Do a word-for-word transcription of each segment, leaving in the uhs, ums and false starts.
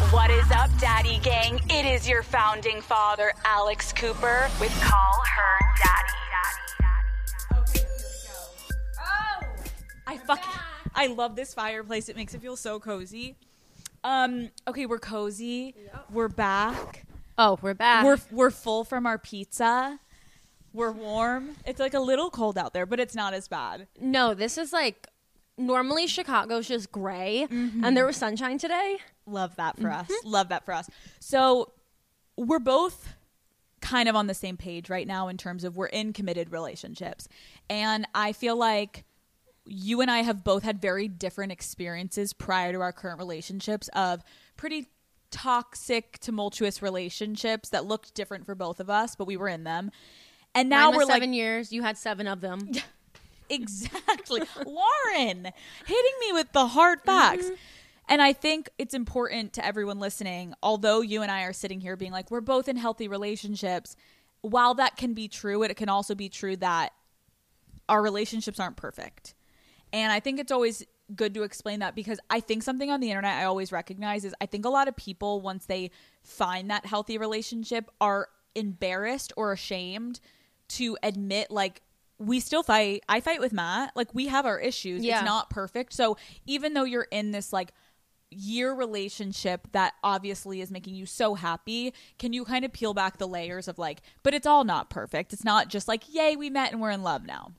What is up, Daddy Gang? It is your founding father, Alex Cooper, with Call Her Daddy. Okay, here we go. Oh! I fucking, I love this fireplace. It makes it feel so cozy. Um, okay, we're cozy. Yep. We're back. Oh, we're back. We're we're full from our pizza. We're warm. It's like a little cold out there, but it's not as bad. No, this is like, normally Chicago's just gray, mm-hmm. and there was sunshine today. Love that for mm-hmm. us. Love that for us. So we're both kind of on the same page right now in terms of we're in committed relationships. And I feel like you and I have both had very different experiences prior to our current relationships of pretty toxic, tumultuous relationships that looked different for both of us, but we were in them. And now Mine we're was seven like, years. You had seven of them. Exactly. Lauren, hitting me with the hard facts. Mm-hmm. And I think it's important to everyone listening, although you and I are sitting here being like, we're both in healthy relationships. While that can be true, it can also be true that our relationships aren't perfect. And I think it's always good to explain that, because I think something on the internet I always recognize is I think a lot of people, once they find that healthy relationship, are embarrassed or ashamed to admit, like, we still fight. I fight with Matt. Like, we have our issues. Yeah. It's not perfect. So even though you're in this like year relationship that obviously is making you so happy, can you kind of peel back the layers of like, but it's all not perfect. It's not just like, yay, we met and we're in love now.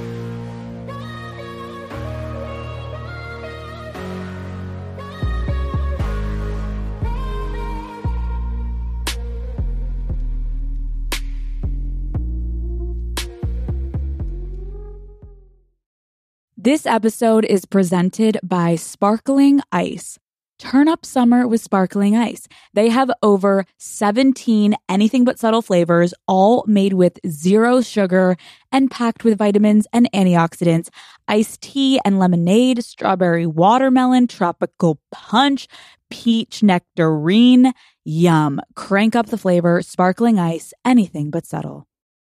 This episode is presented by Sparkling Ice. Turn up summer with Sparkling Ice. They have over seventeen anything but subtle flavors, all made with zero sugar and packed with vitamins and antioxidants. Iced tea and lemonade, strawberry watermelon, tropical punch, peach nectarine. Yum. Crank up the flavor. Sparkling Ice, anything but subtle.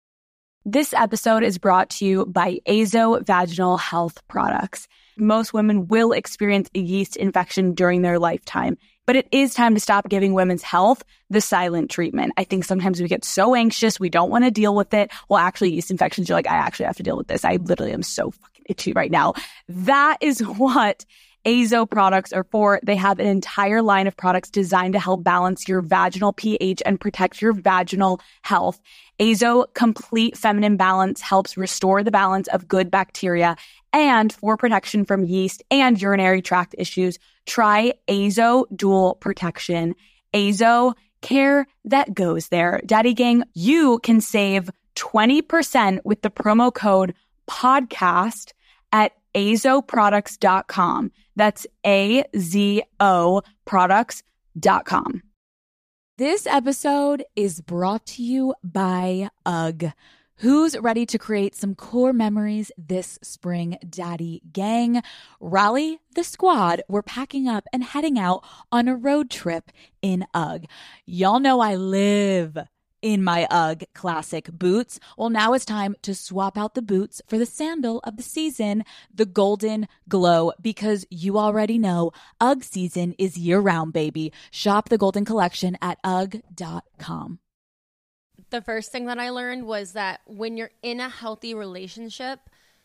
This episode is brought to you by Azo Vaginal Health Products. Most women will experience a yeast infection during their lifetime, but it is time to stop giving women's health the silent treatment. I think sometimes we get so anxious, we don't want to deal with it. Well, actually, yeast infections, you're like, I actually have to deal with this. I literally am so fucking itchy right now. That is what Azo products are for. They have an entire line of products designed to help balance your vaginal pH and protect your vaginal health. Azo Complete Feminine Balance helps restore the balance of good bacteria, and for protection from yeast and urinary tract issues, try Azo Dual Protection. Azo, care that goes there. Daddy Gang, you can save twenty percent with the promo code podcast at azo products dot com. That's A Z O products dot com. This episode is brought to you by UGG. Who's ready to create some core memories this spring, Daddy Gang? Rally the squad. We're packing up and heading out on a road trip in UGG. Y'all know I live in my UGG classic boots. Well, now it's time to swap out the boots for the sandal of the season, the Golden Glow, because you already know UGG season is year-round, baby. Shop the Golden Collection at ugg dot com. The first thing that I learned was that when you're in a healthy relationship,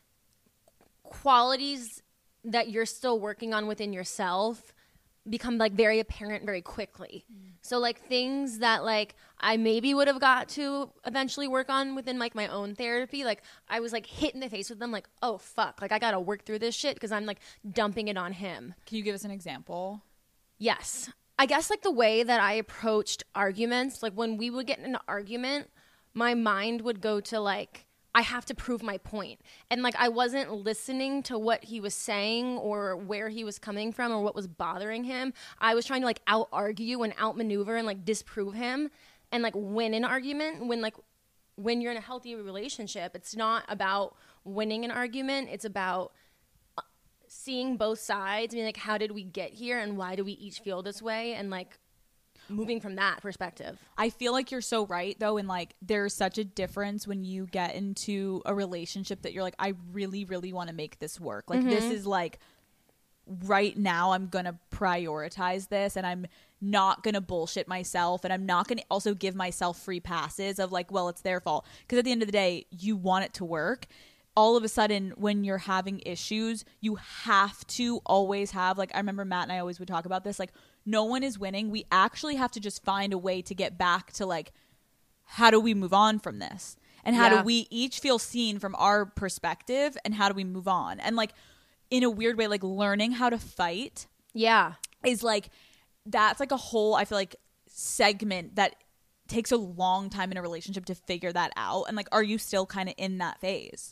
qualities that you're still working on within yourself become like very apparent very quickly. Mm. So like things that like I maybe would have got to eventually work on within like my own therapy, like I was like hit in the face with them like, oh fuck, like I gotta work through this shit because I'm like dumping it on him. Can you give us an example? Yes. I guess like the way that I approached arguments, like when we would get in an argument, my mind would go to like, I have to prove my point. And like I wasn't listening to what he was saying or where he was coming from or what was bothering him. I was trying to like out argue and outmaneuver and like disprove him and like win an argument. When like when you're in a healthy relationship, it's not about winning an argument. It's about seeing both sides. I mean, like, how did we get here and why do we each feel this way? And like moving from that perspective. I feel like you're so right though, and like there's such a difference when you get into a relationship that you're like, I really really want to make this work, like mm-hmm. this is like right now I'm gonna prioritize this, and I'm not going to bullshit myself, and I'm not going to also give myself free passes of like, well, it's their fault. Because at the end of the day, you want it to work. All of a sudden, when you're having issues, you have to always have, like, I remember Matt and I always would talk about this, like, no one is winning. We actually have to just find a way to get back to, like, how do we move on from this? And how Yeah. do we each feel seen from our perspective, and how do we move on? And, like, in a weird way, like, learning how to fight Yeah. is, like, that's, like, a whole, I feel like, segment that takes a long time in a relationship to figure that out. And, like, are you still kind of in that phase?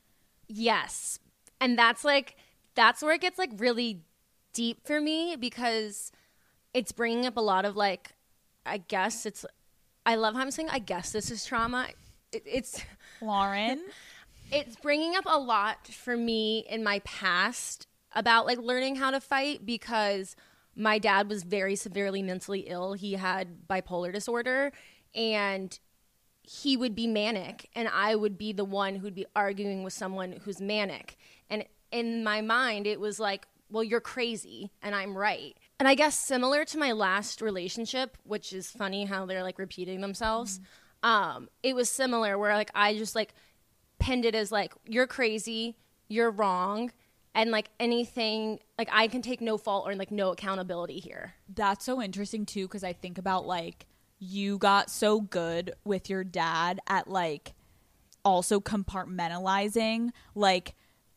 Yes. And that's like, that's where it gets like really deep for me, because it's bringing up a lot of like, I guess it's, I love how I'm saying, I guess this is trauma. It, it's, Lauren? it's bringing up a lot for me in my past about like learning how to fight, because my dad was very severely mentally ill. He had bipolar disorder, and he would be manic, and I would be the one who'd be arguing with someone who's manic. And in my mind, it was like, well, you're crazy and I'm right. And I guess similar to my last relationship, which is funny how they're like repeating themselves. Mm-hmm. Um, it was similar where like I just like pinned it as like, you're crazy, you're wrong. And like anything, like I can take no fault or like no accountability here. That's so interesting too, because I think about like, you got so good with your dad at like also compartmentalizing, like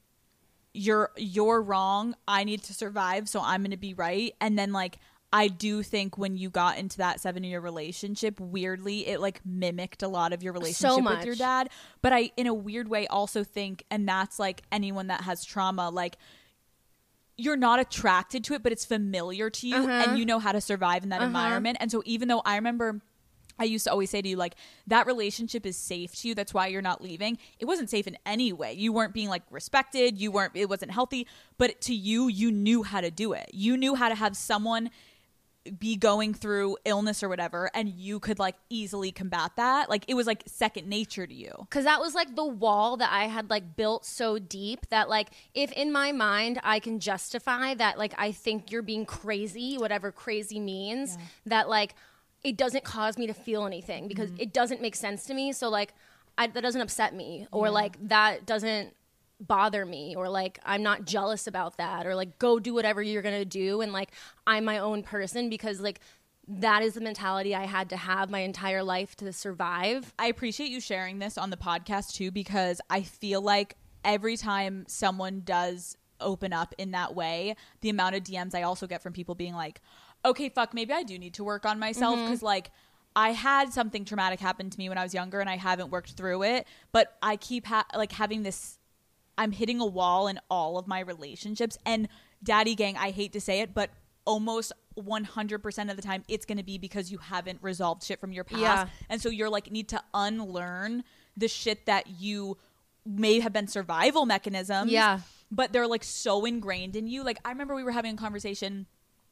you're you're wrong, I need to survive, so I'm gonna be right. And then like I do think when you got into that seven year relationship, weirdly it like mimicked a lot of your relationship so with your dad. But I in a weird way also think, and that's like anyone that has trauma, like you're not attracted to it, but it's familiar to you, uh-huh. and you know how to survive in that uh-huh. environment. And so even though I remember I used to always say to you, like, that relationship is safe to you, that's why you're not leaving. It wasn't safe in any way. You weren't being like respected. You weren't, it wasn't healthy. But to you, you knew how to do it. You knew how to have someone be going through illness or whatever, and you could like easily combat that. Like it was like second nature to you, because that was like the wall that I had like built so deep that like if in my mind I can justify that, like I think you're being crazy, whatever crazy means, yeah. that like it doesn't cause me to feel anything, because mm-hmm. it doesn't make sense to me. So like I, that doesn't upset me, or yeah. like that doesn't bother me, or like I'm not jealous about that, or like go do whatever you're gonna do, and like I'm my own person, because like that is the mentality I had to have my entire life to survive. I appreciate you sharing this on the podcast too, because I feel like every time someone does open up in that way, the amount of D Ms I also get from people being like, okay, fuck, maybe I do need to work on myself, because mm-hmm. like I had something traumatic happen to me when I was younger and I haven't worked through it, but I keep ha- like having this, I'm hitting a wall in all of my relationships. And daddy gang, I hate to say it, but almost one hundred percent of the time it's going to be because you haven't resolved shit from your past. Yeah. And so you're like, need to unlearn the shit that you may have been survival mechanisms. Yeah. But they're like so ingrained in you. Like I remember we were having a conversation,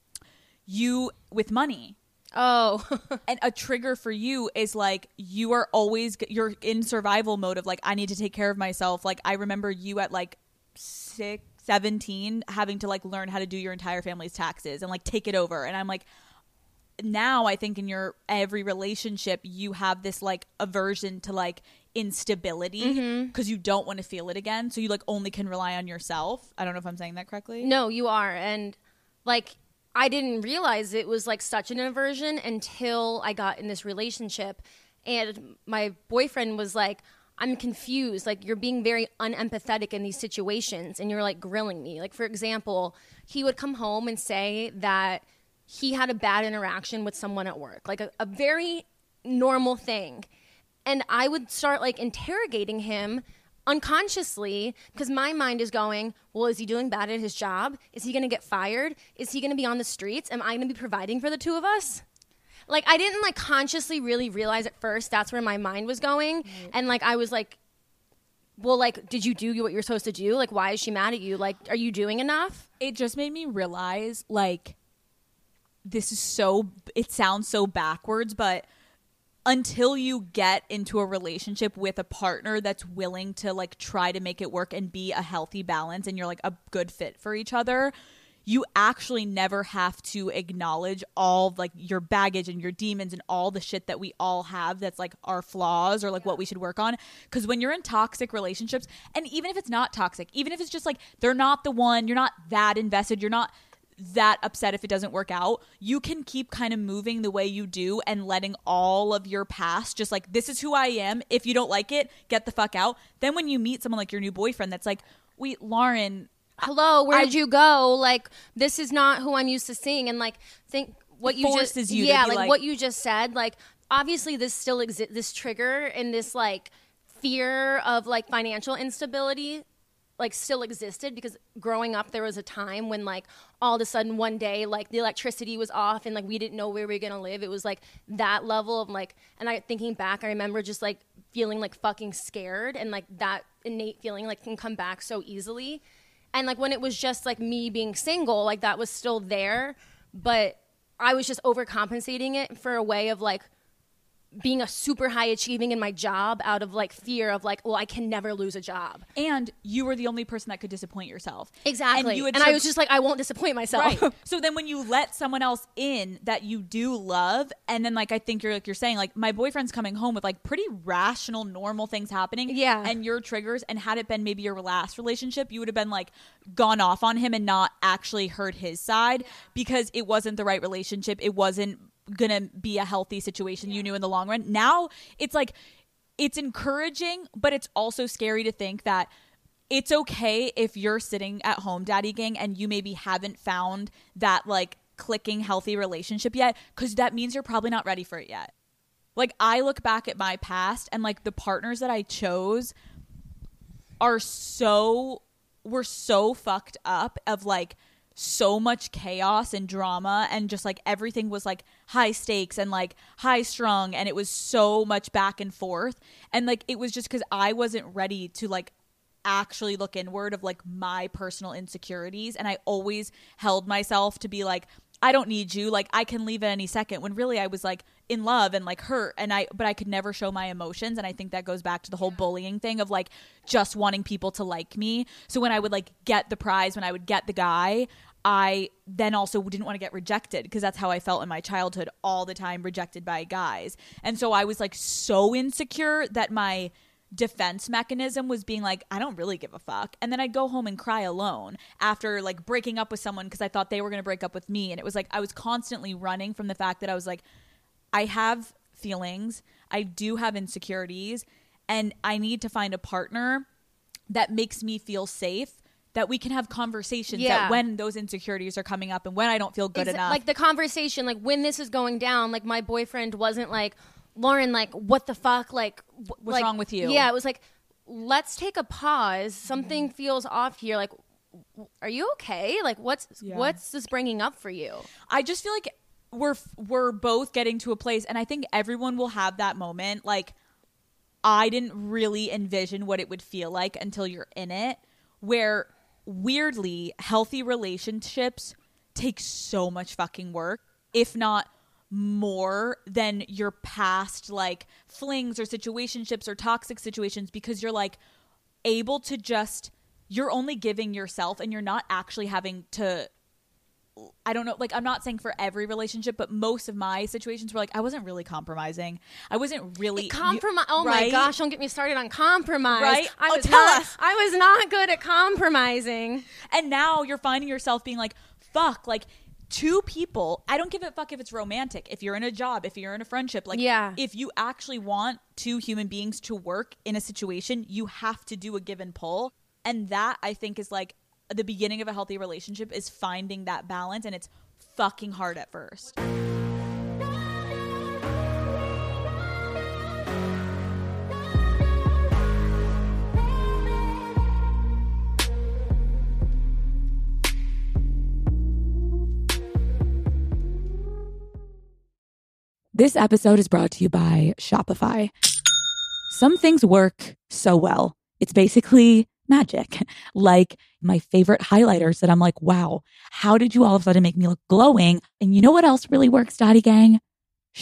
you with money. Oh. And a trigger for you is like, you are always, you're in survival mode of like, I need to take care of myself. Like I remember you at like six, seventeen having to like learn how to do your entire family's taxes and like take it over. And I'm like, now I think in your every relationship, you have this like aversion to like instability, because mm-hmm. you don't want to feel it again. So you like only can rely on yourself. I don't know if I'm saying that correctly. No, you are. And like, I didn't realize it was like such an aversion until I got in this relationship, and my boyfriend was like, I'm confused. Like, you're being very unempathetic in these situations, and you're like grilling me. Like, for example, he would come home and say that he had a bad interaction with someone at work, like a, a very normal thing. And I would start like interrogating him unconsciously, because my mind is going, well, is he doing bad at his job? Is he going to get fired? Is he going to be on the streets? Am I going to be providing for the two of us? Like, I didn't like consciously really realize at first that's where my mind was going. Right. And like, I was like, well, like, did you do what you're supposed to do? Like, why is she mad at you? Like, are you doing enough? It just made me realize, like, this is so, it sounds so backwards, but until you get into a relationship with a partner that's willing to like try to make it work and be a healthy balance, and you're like a good fit for each other, you actually never have to acknowledge all like your baggage and your demons and all the shit that we all have that's like our flaws or like what we should work on. Because when you're in toxic relationships, and even if it's not toxic, even if it's just like they're not the one, you're not that invested, you're not that upset if it doesn't work out, you can keep kind of moving the way you do and letting all of your past just like, this is who I am. If you don't like it, get the fuck out. Then when you meet someone like your new boyfriend that's like, wait, Lauren, hello, where I, did you go? Like, this is not who I'm used to seeing. And like, think what you just you yeah, to be like, like what you just said. Like, obviously, this still exists. This trigger and this like fear of like financial instability like still existed, because growing up there was a time when like all of a sudden one day like the electricity was off and like we didn't know where we were gonna live. It was like that level of like, and I thinking back, I remember just like feeling like fucking scared, and like that innate feeling like can come back so easily. And like when it was just like me being single, like that was still there, but I was just overcompensating it for a way of like being a super high achieving in my job out of like fear of like, well, I can never lose a job. And you were the only person that could disappoint yourself. Exactly. And, you and I was just like, I won't disappoint myself. Right. So then when you let someone else in that you do love, and then like I think you're like you're saying, like my boyfriend's coming home with like pretty rational, normal things happening. Yeah. And your triggers, and had it been maybe your last relationship, you would have been like gone off on him and not actually heard his side because it wasn't the right relationship. It wasn't gonna be a healthy situation, you knew in the long run. Now it's like it's encouraging, but it's also scary to think that it's okay if you're sitting at home, daddy gang, and you maybe haven't found that like clicking healthy relationship yet, because that means you're probably not ready for it yet. Like I look back at my past and like the partners that I chose are so were so fucked up, of like so much chaos and drama, and just like everything was like high stakes and like high strung, and it was so much back and forth, and like it was just because I wasn't ready to like actually look inward of like my personal insecurities, and I always held myself to be like, I don't need you, like I can leave at any second, when really I was like in love and like hurt, and I but I could never show my emotions. And I think that goes back to the whole bullying thing of like just wanting people to like me. So when I would like get the prize, when I would get the guy, I then also didn't want to get rejected, because that's how I felt in my childhood all the time, rejected by guys. And so I was like so insecure that my defense mechanism was being like, I don't really give a fuck. And then I'd go home and cry alone after like breaking up with someone because I thought they were going to break up with me. And it was like I was constantly running from the fact that I was like, I have feelings, I do have insecurities, and I need to find a partner that makes me feel safe, that we can have conversations yeah. that when those insecurities are coming up and when I don't feel good Exa- enough. Like the conversation, like when this is going down, like my boyfriend wasn't like, Lauren, like, what the fuck? Like, wh- what's like, wrong with you? Yeah, it was like, let's take a pause. Something mm-hmm. feels off here. Like, w- are you okay? Like, what's yeah. what's this bringing up for you? I just feel like we're we're both getting to a place, and I think everyone will have that moment. Like, I didn't really envision what it would feel like until you're in it, where weirdly healthy relationships take so much fucking work, if not more than your past like flings or situationships or toxic situations, because you're like able to just, you're only giving yourself, and you're not actually having to, I don't know, like I'm not saying for every relationship, but most of my situations were like I wasn't really compromising. I wasn't really compromise. Oh right? my gosh, don't get me started on compromise. Right? I oh, was tell not, us. I was not good at compromising. And now you're finding yourself being like, fuck, like two people, I don't give a fuck if it's romantic, if you're in a job, if you're in a friendship, like yeah. if you actually want two human beings to work in a situation, you have to do a give and pull. And that I think is like the beginning of a healthy relationship, is finding that balance, and it's fucking hard at first. This episode is brought to you by Shopify. Some things work so well. It's basically magic. Like my favorite highlighters that I'm like, wow, how did you all of a sudden make me look glowing? And you know what else really works, Daddy Gang?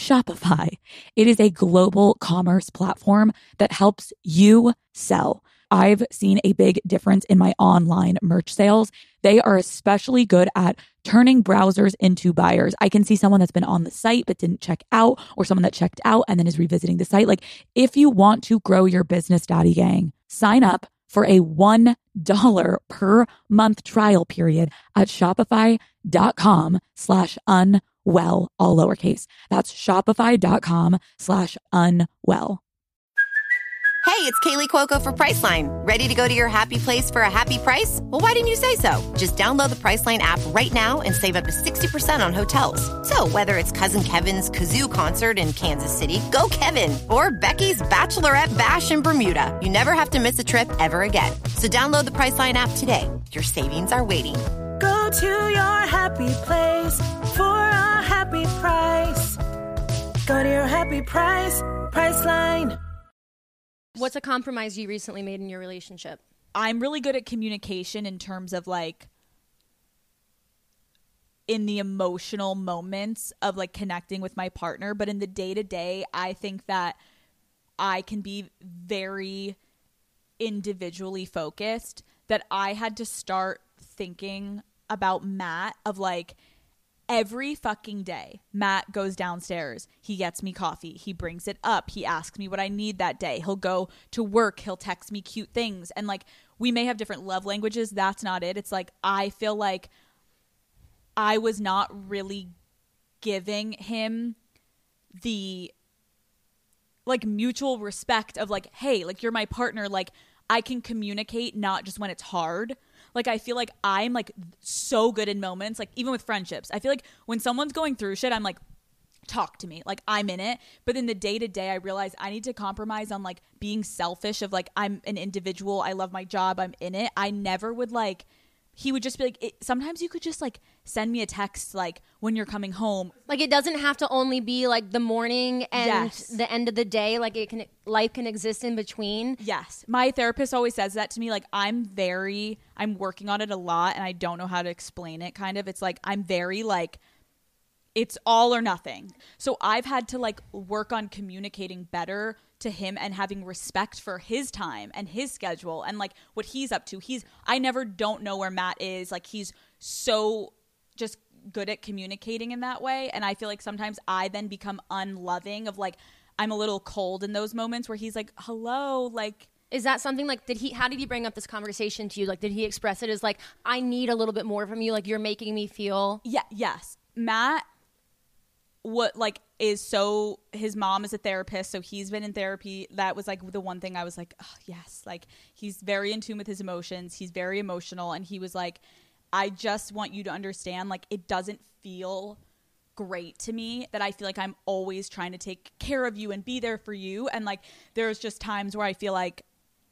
Shopify. It is a global commerce platform that helps you sell. I've seen a big difference in my online merch sales. They are especially good at turning browsers into buyers. I can see someone that's been on the site but didn't check out, or someone that checked out and then is revisiting the site. Like, if you want to grow your business, Daddy Gang, sign up for a one dollar per month trial period at shopify.com slash unwell, all lowercase. That's shopify.com slash unwell. Hey, it's Kaylee Cuoco for Priceline. Ready to go to your happy place for a happy price? Well, why didn't you say so? Just download the Priceline app right now and save up to sixty percent on hotels. So whether it's Cousin Kevin's Kazoo Concert in Kansas City, go Kevin, or Becky's Bachelorette Bash in Bermuda, you never have to miss a trip ever again. So download the Priceline app today. Your savings are waiting. Go to your happy place for a happy price. Go to your happy price, Priceline. What's a compromise you recently made in your relationship? I'm really good at communication in terms of like in the emotional moments of like connecting with my partner. But in the day to day, I think that I can be very individually focused, that I had to start thinking about Matt of like, every fucking day, Matt goes downstairs. He gets me coffee. He brings it up. He asks me what I need that day. He'll go to work. He'll text me cute things. And like, we may have different love languages. That's not it. It's like, I feel like I was not really giving him the like mutual respect of like, hey, like, you're my partner. Like, I can communicate not just when it's hard. Like, I feel like I'm, like, so good in moments, like, even with friendships. I feel like when someone's going through shit, I'm like, talk to me. Like, I'm in it. But in the day-to-day, I realize I need to compromise on, like, being selfish of, like, I'm an individual. I love my job. I'm in it. I never would, like, he would just be like, it, sometimes you could just, like, send me a text, like, when you're coming home. Like, it doesn't have to only be, like, the morning and Yes. the end of the day. Like, it can life can exist in between. Yes. My therapist always says that to me. Like, I'm very, I'm working on it a lot, and I don't know how to explain it, kind of. It's like, I'm very, like, it's all or nothing. So I've had to, like, work on communicating better to him and having respect for his time and his schedule and, like, what he's up to. He's, I never don't know where Matt is. Like, he's so just good at communicating in that way. And I feel like sometimes I then become unloving of, like, I'm a little cold in those moments where he's like, hello, like. Is that something like, did he, how did he bring up this conversation to you? Like, did he express it as like, I need a little bit more from you? Like, you're making me feel. Yeah. Yes. Matt, what like is so, his mom is a therapist, so he's been in therapy. That was like the one thing I was like, oh yes, like, he's very in tune with his emotions. He's very emotional. And he was like, I just want you to understand, like, it doesn't feel great to me that I feel like I'm always trying to take care of you and be there for you. And like, there's just times where I feel like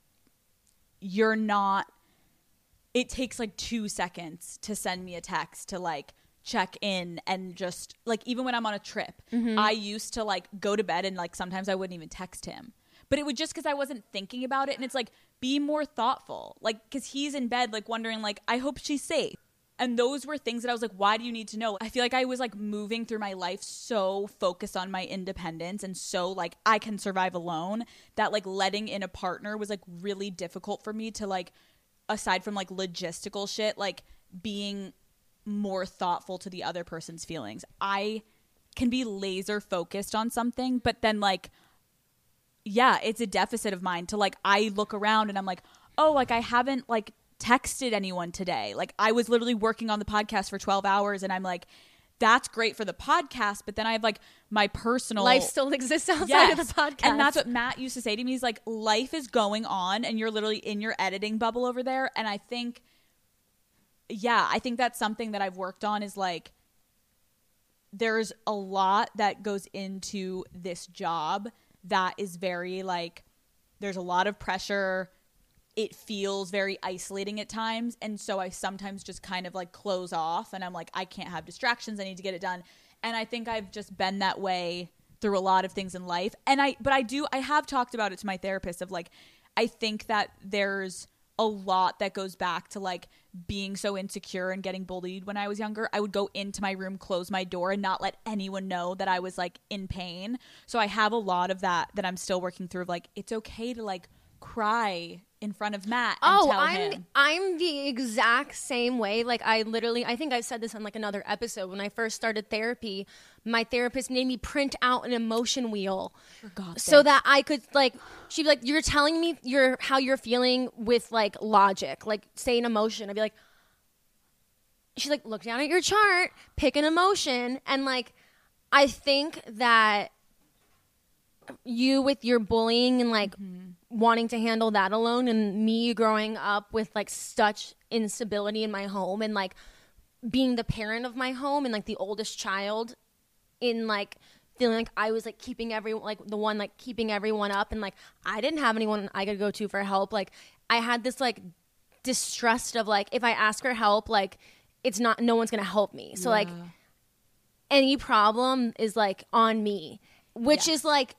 you're not, it takes like two seconds to send me a text to like check in, and just like, even when I'm on a trip, mm-hmm. I used to like go to bed and like sometimes I wouldn't even text him, but it would just because I wasn't thinking about it. And it's like, be more thoughtful, like, because he's in bed like wondering like, I hope she's safe. And those were things that I was like, why do you need to know? I feel like I was like moving through my life so focused on my independence and so like, I can survive alone, that like letting in a partner was like really difficult for me to like, aside from like logistical shit, like being more thoughtful to the other person's feelings. I can be laser focused on something, but then like, yeah, it's a deficit of mine to like, I look around and I'm like, oh, like I haven't like texted anyone today. Like, I was literally working on the podcast for twelve hours, and I'm like, that's great for the podcast, but then I have like my personal life still exists outside yes. of the podcast. And that's what Matt used to say to me. He's like, life is going on and you're literally in your editing bubble over there. And I think, yeah, I think that's something that I've worked on, is like, there's a lot that goes into this job that is very like, there's a lot of pressure. It feels very isolating at times. And so I sometimes just kind of like close off, and I'm like, I can't have distractions. I need to get it done. And I think I've just been that way through a lot of things in life. And I, but I do, I have talked about it to my therapist of like, I think that there's a lot that goes back to like being so insecure and getting bullied when I was younger. I would go into my room, close my door, and not let anyone know that I was like in pain. So I have a lot of that that I'm still working through of like, it's okay to like cry in front of Matt and oh, tell I'm him. I'm the exact same way. Like I literally, I think I said this on like another episode. When I first started therapy, my therapist made me print out an emotion wheel so that I could like. She'd be like, "You're telling me you're how you're feeling with like logic, like say an emotion." I'd be like, she's like, "Look down at your chart, pick an emotion," and like, I think that you with your bullying and like mm-hmm. wanting to handle that alone, and me growing up with like such instability in my home and like being the parent of my home and like the oldest child in like feeling like I was like keeping everyone like the one like keeping everyone up, and like I didn't have anyone I could go to for help. Like I had this like distrust of like if I ask for help, like it's not no one's gonna help me. So yeah. like any problem is like on me, which yes. is like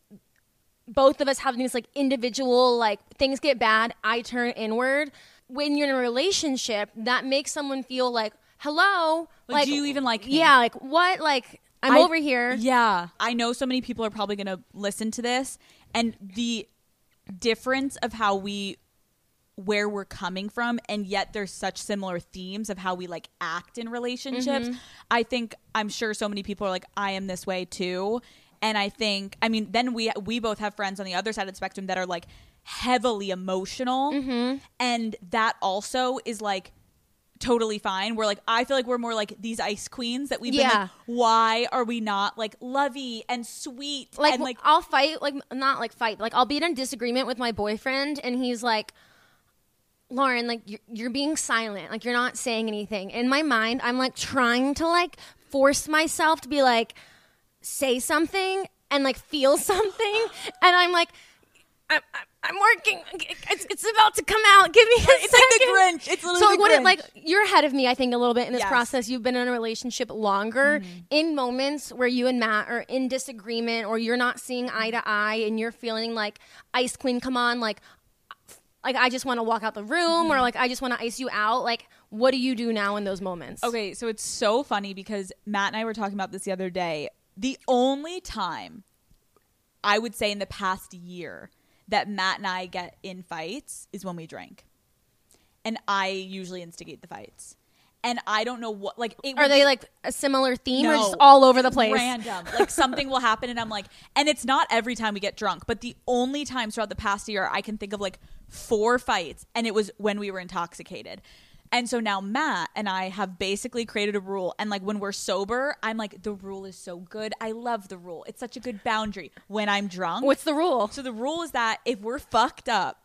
both of us having these like individual like things get bad, I turn inward. When you're in a relationship, that makes someone feel like, hello, like, like do you even like me? Yeah, like what? Like I'm I, over here. Yeah, I know so many people are probably gonna listen to this, and the difference of how we where we're coming from, and yet there's such similar themes of how we like act in relationships. Mm-hmm. I think I'm sure so many people are like, I am this way too. And I think, I mean, then we we both have friends on the other side of the spectrum that are like heavily emotional. Mm-hmm. And that also is like totally fine. We're like, I feel like we're more like these ice queens that we've yeah. been like, why are we not like lovey and sweet? Like, and, like I'll fight, like not like fight, like I'll be in a disagreement with my boyfriend and he's like, Lauren, like you're, you're being silent. Like you're not saying anything. In my mind, I'm like trying to like force myself to be like, say something and like feel something, and I'm like, I'm, I'm working. It's, it's about to come out. Give me a it's second. Like the Grinch. It's literally so the what Grinch. It, like you're ahead of me, I think, a little bit in this yes. process. You've been in a relationship longer. Mm-hmm. In moments where you and Matt are in disagreement, or you're not seeing eye to eye, and you're feeling like ice queen, come on, like, like I just want to walk out the room, mm-hmm. or like I just want to ice you out. Like, what do you do now in those moments? Okay, so it's so funny because Matt and I were talking about this the other day. The only time I would say in the past year that Matt and I get in fights is when we drink. And I usually instigate the fights. And I don't know what, like... It Are they be, like a similar theme, no, or just all over the place? Random. Like something will happen and I'm like... And it's not every time we get drunk, but the only times throughout the past year I can think of like four fights, and it was when we were intoxicated. And so now Matt and I have basically created a rule. And like when we're sober, I'm like, the rule is so good. I love the rule. It's such a good boundary. When I'm drunk. What's the rule? So the rule is that if we're fucked up,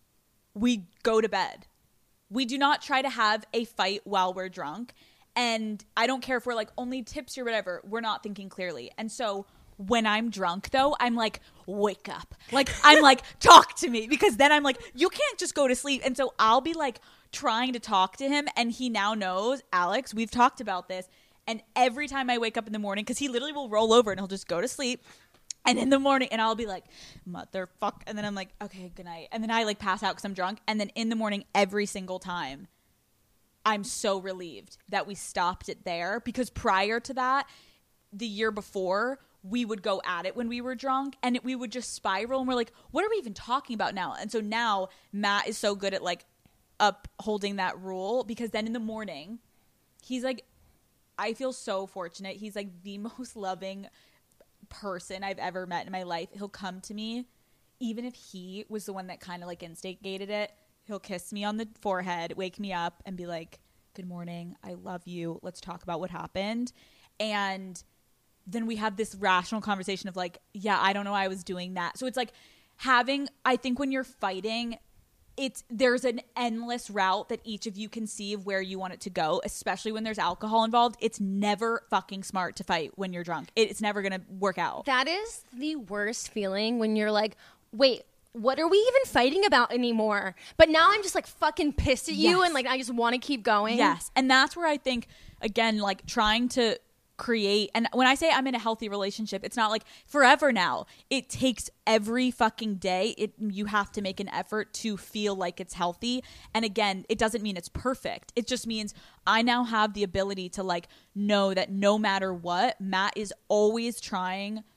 we go to bed. We do not try to have a fight while we're drunk. And I don't care if we're like only tipsy or whatever. We're not thinking clearly. And so when I'm drunk, though, I'm like, wake up. Like, I'm like, talk to me. Because then I'm like, you can't just go to sleep. And so I'll be like trying to talk to him. And he now knows, Alex, we've talked about this. And every time I wake up in the morning, because he literally will roll over and he'll just go to sleep. And in the morning, and I'll be like, motherfuck. And then I'm like, okay, good night. And then I like pass out because I'm drunk. And then in the morning, every single time, I'm so relieved that we stopped it there. Because prior to that, the year before, we would go at it when we were drunk, and it, we would just spiral, and we're like, what are we even talking about now? And so now Matt is so good at like upholding that rule, because then in the morning, he's like, I feel so fortunate. He's like the most loving person I've ever met in my life. He'll come to me, even if he was the one that kind of like instigated it. He'll kiss me on the forehead, wake me up, and be like, good morning, I love you, let's talk about what happened. And then we have this rational conversation of like, yeah, I don't know why I was doing that. So it's like having, I think when you're fighting, it's there's an endless route that each of you can see of where you want it to go, especially when there's alcohol involved. It's never fucking smart to fight when you're drunk. It, it's never going to work out. That is the worst feeling, when you're like, wait, what are we even fighting about anymore? But now I'm just like fucking pissed at you, yes. and like I just want to keep going. Yes. And that's where I think, again, like trying to create, and when I say I'm in a healthy relationship, it's not like forever now. It takes every fucking day. It you have to make an effort to feel like it's healthy. And again, it doesn't mean it's perfect. It just means I now have the ability to like know that no matter what, Matt is always trying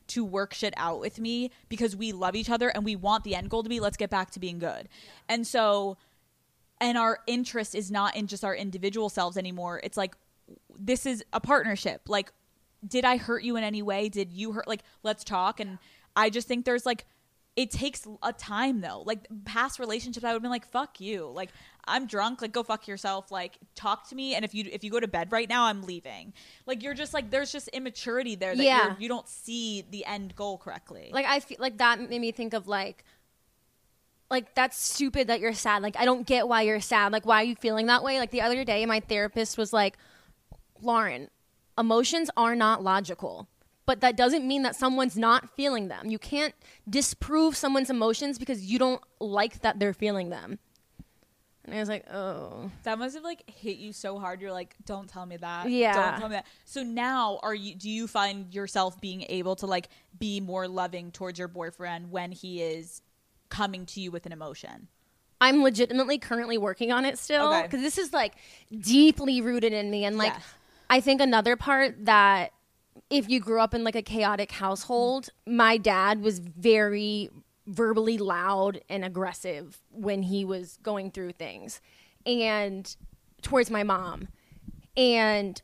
to work shit out with me because we love each other and we want the end goal to be, let's get back to being good. Yeah. And so, and our interest is not in just our individual selves anymore. It's like, this is a partnership. Like, did I hurt you in any way? Did you hurt? Like, let's talk. And I just think there's like, it takes a time though. Like past relationships, I would have been like, fuck you. Like, I'm drunk. Like, go fuck yourself. Like, talk to me. And if you if you go to bed right now, I'm leaving. Like, you're just like, there's just immaturity there that yeah. you're, you don't see the end goal correctly. Like, I feel like that made me think of like, like, that's stupid that you're sad. Like, I don't get why you're sad. Like, why are you feeling that way? Like, the other day, my therapist was like, Lauren, emotions are not logical. But that doesn't mean that someone's not feeling them. You can't disprove someone's emotions because you don't like that they're feeling them. And I was like, oh. That must have like hit you so hard. You're like, don't tell me that. Yeah. Don't tell me that. So now are you do you find yourself being able to like be more loving towards your boyfriend when he is coming to you with an emotion? I'm legitimately currently working on it still. Okay. Because this is like deeply rooted in me. And like, yes. I think another part that if you grew up in like a chaotic household, my dad was very verbally loud and aggressive when he was going through things and towards my mom. And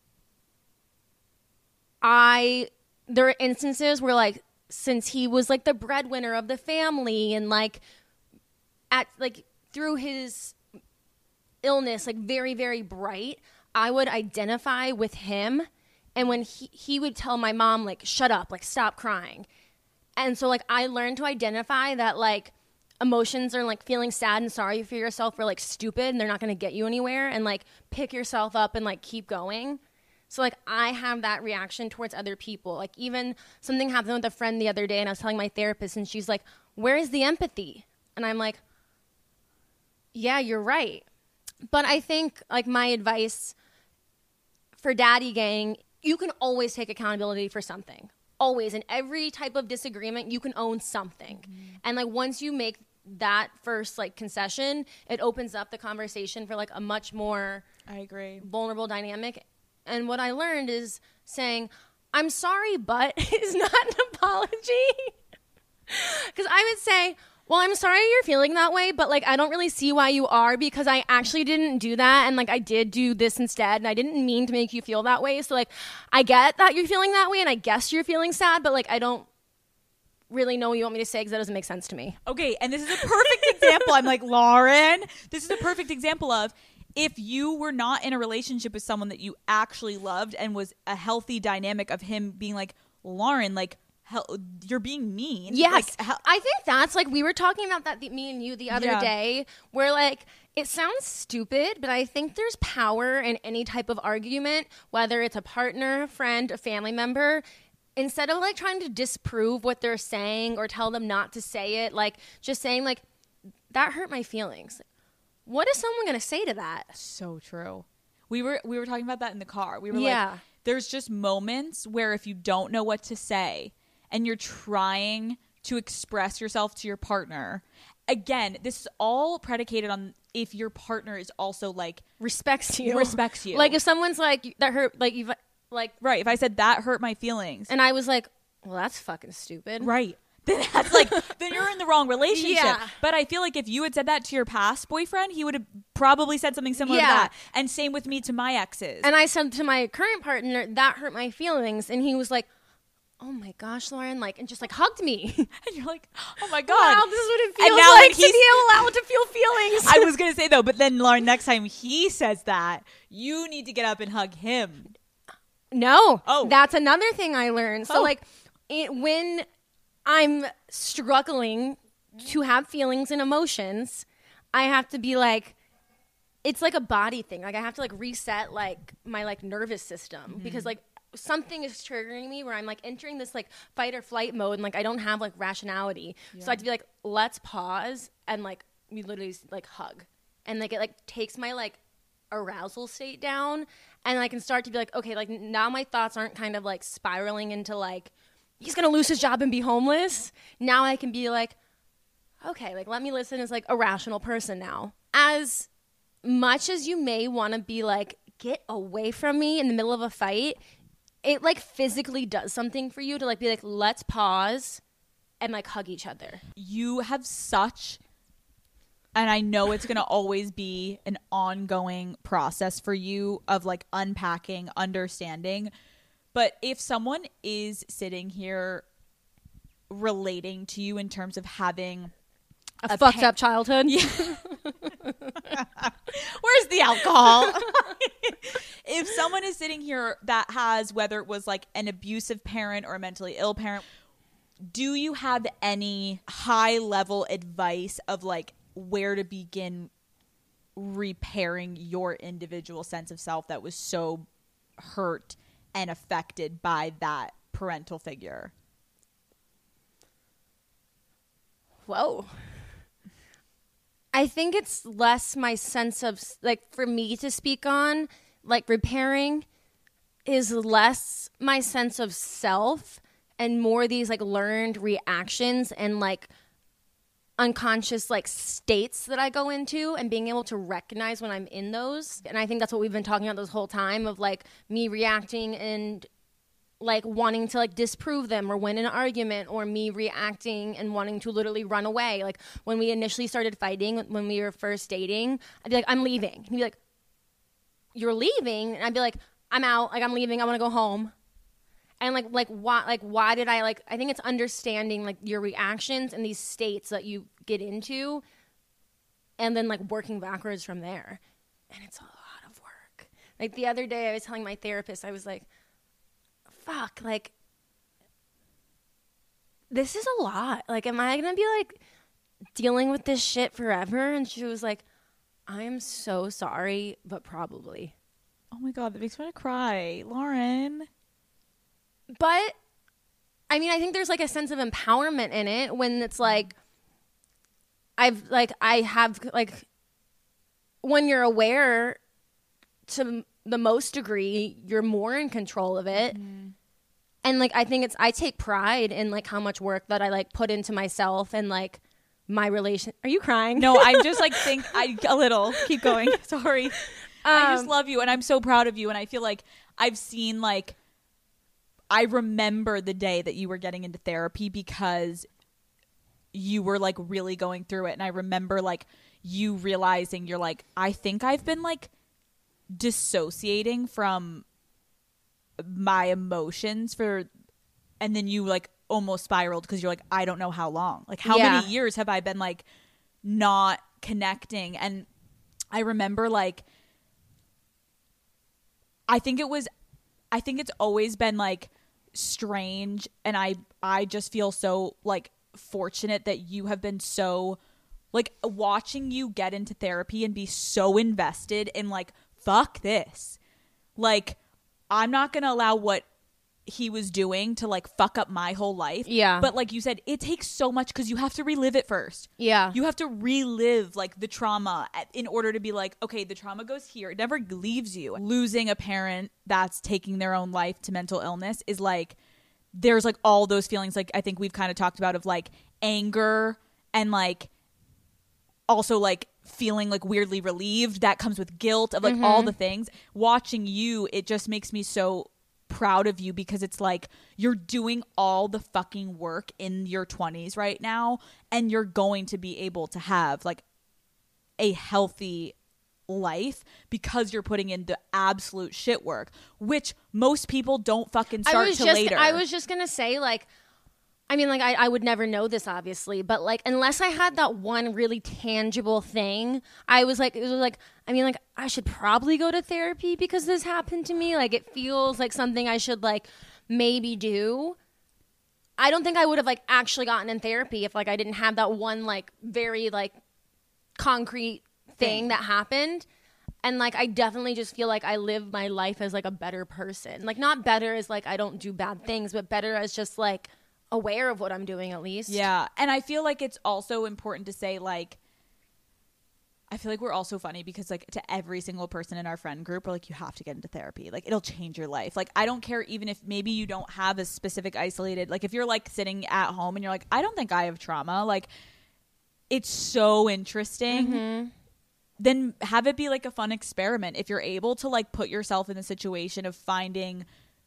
I, there are instances where like, since he was like the breadwinner of the family and like at like through his illness, like very, very bright, I would identify with him. And when he, he would tell my mom, like, shut up, like, stop crying. And so, like, I learned to identify that, like, emotions are, like, feeling sad and sorry for yourself are, like, stupid and they're not going to get you anywhere. And, like, pick yourself up and, like, keep going. So, like, I have that reaction towards other people. Like, even something happened with a friend the other day and I was telling my therapist and she's like, where is the empathy? And I'm like, yeah, you're right. But I think, like, my advice for Daddy Gang, you can always take accountability for something. Always. In every type of disagreement, you can own something. Mm-hmm. And, like, once you make that first, like, concession, it opens up the conversation for, like, a much more I agree. vulnerable dynamic. And what I learned is saying, I'm sorry, but is not an apology. Because I would say, well, I'm sorry you're feeling that way, but, like, I don't really see why you are because I actually didn't do that. And, like, I did do this instead. And I didn't mean to make you feel that way. So, like, I get that you're feeling that way and I guess you're feeling sad, but, like, I don't really know what you want me to say because that doesn't make sense to me. Okay, and this is a perfect example. I'm like, Lauren, this is a perfect example of if you were not in a relationship with someone that you actually loved and was a healthy dynamic of him being like, Lauren, like, hell, you're being mean. Yes. Like, hell- I think that's like, we were talking about that, the, me and you the other Yeah. day, where like, it sounds stupid, but I think there's power in any type of argument, whether it's a partner, friend, a family member. Instead of like trying to disprove what they're saying or tell them not to say it, like just saying like, that hurt my feelings. What is someone going to say to that? So true. We were we were talking about that in the car. We were Yeah. like, there's just moments where if you don't know what to say and you're trying to express yourself to your partner, again, this is all predicated on if your partner is also like Respects you. respects you. Like if someone's like, that hurt, like you've like, right. If I said that hurt my feelings, and I was like, well, that's fucking stupid. right. Then that's like, then you're in the wrong relationship. Yeah. But I feel like if you had said that to your past boyfriend, he would have probably said something similar Yeah. to that. And same with me to my exes. And I said to my current partner, that hurt my feelings. And he was like, oh my gosh, Lauren, like, and just like hugged me. And you're like, oh my God. Wow, this is what it And feels now like when to he's- be allowed to feel feelings. I was going to say though, but then Lauren, next time he says that, you need to get up and hug him. No. Oh. That's another thing I learned. So Oh. like it, when I'm struggling to have feelings and emotions, I have to be like, it's like a body thing. Like I have to like reset like my like nervous system Mm-hmm. because like something is triggering me where I'm like entering this like fight or flight mode and like I don't have like rationality. Yeah. So I have to be like, let's pause and like we literally like hug. And like it like takes my like arousal state down and I can start to be like, okay, like now my thoughts aren't kind of like spiraling into like, he's going to lose his job and be homeless. Now I can be like, okay, like let me listen as like a rational person now. As much as you may want to be like, get away from me in the middle of a fight, it like physically does something for you to like be like, let's pause and like hug each other. You have such, and I know it's going to always be an ongoing process for you of like unpacking, understanding. But if someone is sitting here relating to you in terms of having a, a fucked pa- up childhood. Yeah. Where's the alcohol? If someone is sitting here that has, whether it was like an abusive parent or a mentally ill parent, do you have any high level advice of like where to begin repairing your individual sense of self that was so hurt and affected by that parental figure? Whoa. I think it's less my sense of, like, for me to speak on, like, repairing is less my sense of self and more these, like, learned reactions and, like, unconscious, like, states that I go into and being able to recognize when I'm in those. And I think that's what we've been talking about this whole time of, like, me reacting and like wanting to like disprove them or win an argument, or me reacting and wanting to literally run away. Like when we initially started fighting, when we were first dating, I'd be like, I'm leaving. He'd be like, you're leaving? And I'd be like, I'm out. Like I'm leaving. I want to go home. And like, like why, like why did I like, I think it's understanding like your reactions and these states that you get into and then like working backwards from there. And it's a lot of work. Like the other day I was telling my therapist, I was like, fuck, like, this is a lot. Like, am I going to be, like, dealing with this shit forever? And she was like, I am so sorry, but probably. Oh, my God, that makes me want to cry. Lauren. But, I mean, I think there's, like, a sense of empowerment in it when it's, like, I've, like, I have, like, when you're aware to the most degree, you're more in control of it. Mm. And like I think it's I take pride in like how much work that I like put into myself and like my relation. Are you crying? No, I'm just like think I a little. Keep going. Sorry. Um, I just love you and I'm so proud of you, and I feel like I've seen like I remember the day that you were getting into therapy because you were like really going through it, and I remember like you realizing you're like, I think I've been like dissociating from my emotions for, and then you like almost spiraled because you're like, I don't know how long, like how yeah. many years have I been like not connecting? And I remember like I think it was I think it's always been like strange, and I I just feel so like fortunate that you have been so like watching you get into therapy and be so invested in like, fuck this, like I'm not going to allow what he was doing to like fuck up my whole life. Yeah. But like you said, it takes so much because you have to relive it first. Yeah. You have to relive like the trauma in order to be like, okay, the trauma goes here. It never leaves you. Losing a parent that's taking their own life to mental illness is like, there's like all those feelings like I think we've kind of talked about of like anger and like also like feeling like weirdly relieved that comes with guilt of like mm-hmm. all the things. Watching you, it just makes me so proud of you because it's like you're doing all the fucking work in your twenties right now, and you're going to be able to have like a healthy life because you're putting in the absolute shit work, which most people don't fucking start I was till just, later. I was just gonna say like I mean, like, I, I would never know this, obviously, but, like, unless I had that one really tangible thing, I was, like, it was, like, I mean, like, I should probably go to therapy because this happened to me. Like, it feels like something I should, like, maybe do. I don't think I would have, like, actually gotten in therapy if, like, I didn't have that one, like, very, like, concrete thing that happened. And, like, I definitely just feel like I live my life as, like, a better person. Like, not better as, like, I don't do bad things, but better as just, like, aware of what I'm doing at least. Yeah. And I feel like it's also important to say, like, I feel like we're also funny because, like, to every single person in our friend group, we're like, you have to get into therapy. Like, it'll change your life. Like, I don't care even if maybe you don't have a specific isolated, like, if you're, like, sitting at home and you're like, I don't think I have trauma. Like, it's so interesting. Mm-hmm. Then have it be, like, a fun experiment. If you're able to, like, put yourself in the situation of finding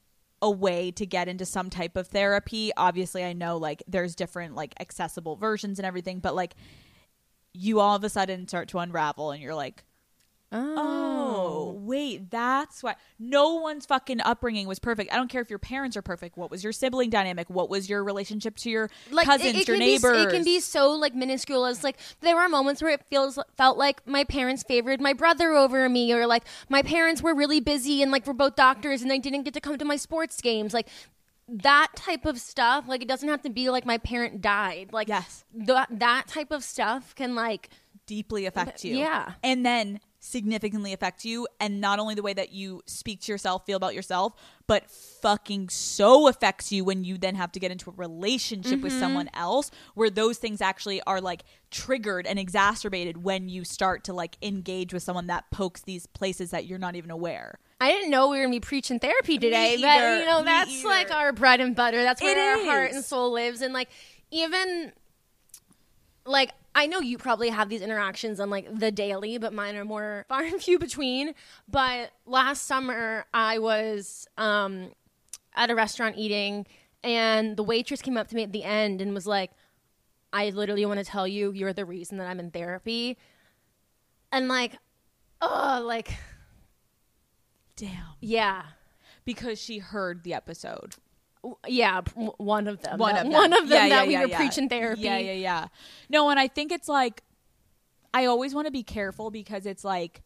a way to get into some type of therapy. Obviously, I know like there's different like accessible versions and everything, but like you all of a sudden start to unravel and you're like, oh, oh wait, that's why no one's fucking upbringing was perfect. I don't care if your parents are perfect. What was your sibling dynamic? What was your relationship to your like, cousins, it, it your can neighbors? Be, it can be so like minuscule as like there were moments where it feels felt like my parents favored my brother over me, or like my parents were really busy and like were both doctors and they didn't get to come to my sports games. Like that type of stuff. Like it doesn't have to be like my parent died. Like yes, th- that type of stuff can like deeply affect you. Yeah, and then significantly affect you, and not only the way that you speak to yourself, feel about yourself, but fucking so affects you when you then have to get into a relationship mm-hmm. with someone else, where those things actually are like triggered and exacerbated when you start to like engage with someone that pokes these places that you're not even aware. I didn't know we were gonna be preaching therapy today, Me but either. you know Me that's either. like our bread and butter. That's where It our is. heart and soul lives, and like even like I know you probably have these interactions on like the daily, but mine are more far and few between. But last summer I was um, at a restaurant eating, and the waitress came up to me at the end and was like, I literally want to tell you, you're the reason that I'm in therapy. And like, oh, like, damn. Yeah. Because she heard the episode. Yeah, one of them. One that, of them. One of them yeah, that yeah, we yeah, were yeah. preaching therapy. Yeah, yeah, yeah. No, and I think it's like, I always want to be careful because it's like,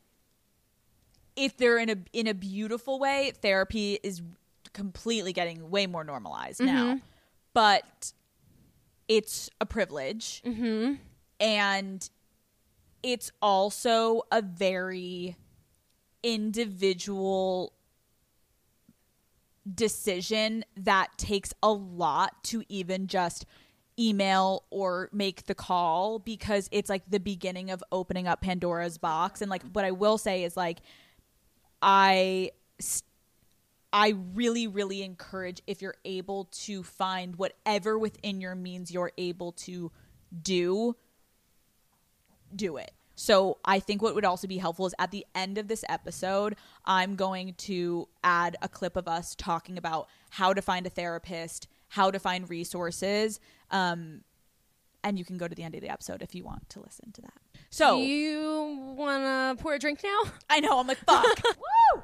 if they're in a in a beautiful way, therapy is completely getting way more normalized mm-hmm. now. But it's a privilege. Mm-hmm. And it's also a very individual decision that takes a lot to even just email or make the call, because it's like the beginning of opening up Pandora's box. And like what I will say is like I I really really encourage, if you're able to find whatever within your means you're able to do do it. So I think what would also be helpful is at the end of this episode, I'm going to add a clip of us talking about how to find a therapist, how to find resources. Um, and you can go to the end of the episode if you want to listen to that. So do you want to pour a drink now? I know. I'm like, fuck. Woo!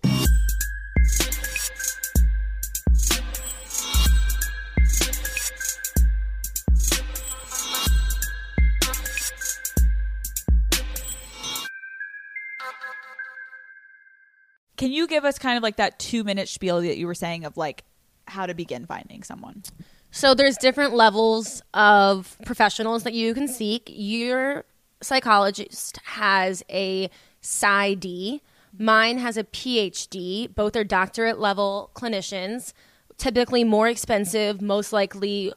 Can you give us kind of like that two minute spiel that you were saying of like how to begin finding someone? So there's different levels of professionals that you can seek. Your psychologist has a PsyD. Mine has a P H D. Both are doctorate level clinicians, typically more expensive, most likely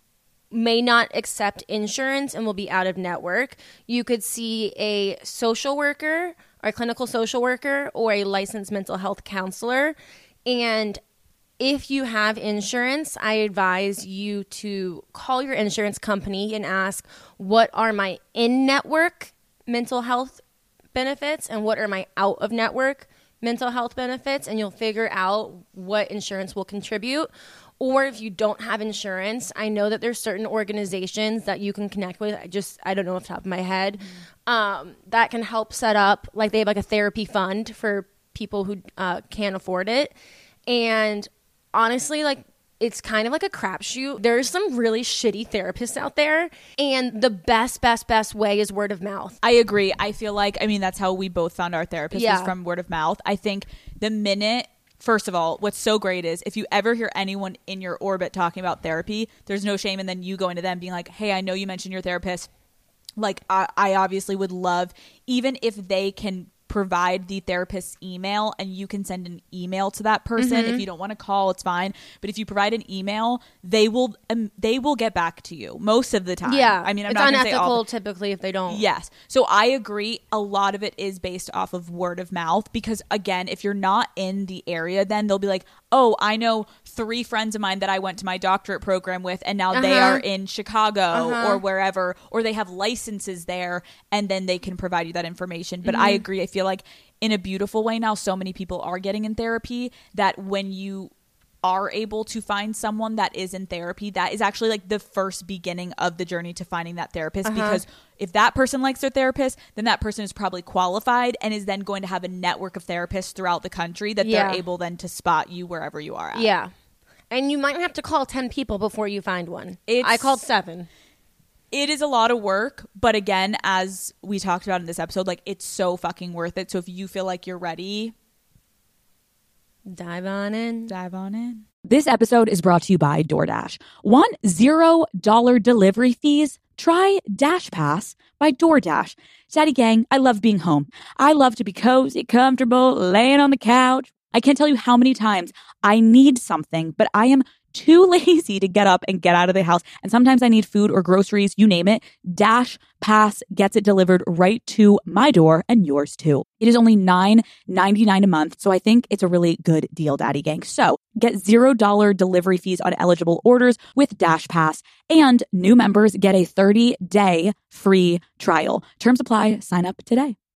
may not accept insurance and will be out of network. You could see a social worker or a clinical social worker or a licensed mental health counselor. And if you have insurance, I advise you to call your insurance company and ask, what are my in-network mental health benefits and what are my out-of-network mental health benefits? And you'll figure out what insurance will contribute. Or if you don't have insurance, I know that there's certain organizations that you can connect with. I just, I don't know off the top of my head, mm-hmm. um, that can help set up, like they have like a therapy fund for people who uh, can't afford it. And honestly, like it's kind of like a crapshoot. There's some really shitty therapists out there. And the best, best, best way is word of mouth. I agree. I feel like, I mean, that's how we both found our therapist, Yeah. was from word of mouth. I think the minute... First of all, what's so great is if you ever hear anyone in your orbit talking about therapy, there's no shame. And then you go into them being like, hey, I know you mentioned your therapist. Like, I, I obviously would love, even if they can provide the therapist's email and you can send an email to that person. Mm-hmm. If you don't want to call, it's fine. But if you provide an email, they will um, they will get back to you most of the time. Yeah. I mean, I'm it's not gonna say unethical all the- typically if they don't. Yes. So I agree. A lot of it is based off of word of mouth because, again, if you're not in the area, then they'll be like, oh, I know three friends of mine that I went to my doctorate program with and now uh-huh. they are in Chicago uh-huh. or wherever, or they have licenses there, and then they can provide you that information. But mm-hmm. I agree. I feel like in a beautiful way now, so many people are getting in therapy that when you are able to find someone that is in therapy, that is actually like the first beginning of the journey to finding that therapist. Uh-huh. Because if that person likes their therapist, then that person is probably qualified and is then going to have a network of therapists throughout the country that yeah. they're able then to spot you wherever you are at. Yeah. And you might have to call ten people before you find one. It's, I called seven. It is a lot of work, but again, as we talked about in this episode, like it's so fucking worth it. So if you feel like you're ready, dive on in. Dive on in. This episode is brought to you by DoorDash. Want zero dollar delivery fees? Try Dash Pass by DoorDash. Daddy gang, I love being home. I love to be cozy, comfortable, laying on the couch. I can't tell you how many times I need something, but I am too lazy to get up and get out of the house. And sometimes I need food or groceries, you name it. Dash Pass gets it delivered right to my door and yours too. It is only nine ninety-nine a month, so I think it's a really good deal, Daddy Gang. So get zero dollar delivery fees on eligible orders with Dash Pass, and new members get a thirty day free trial. Terms apply. Sign up today.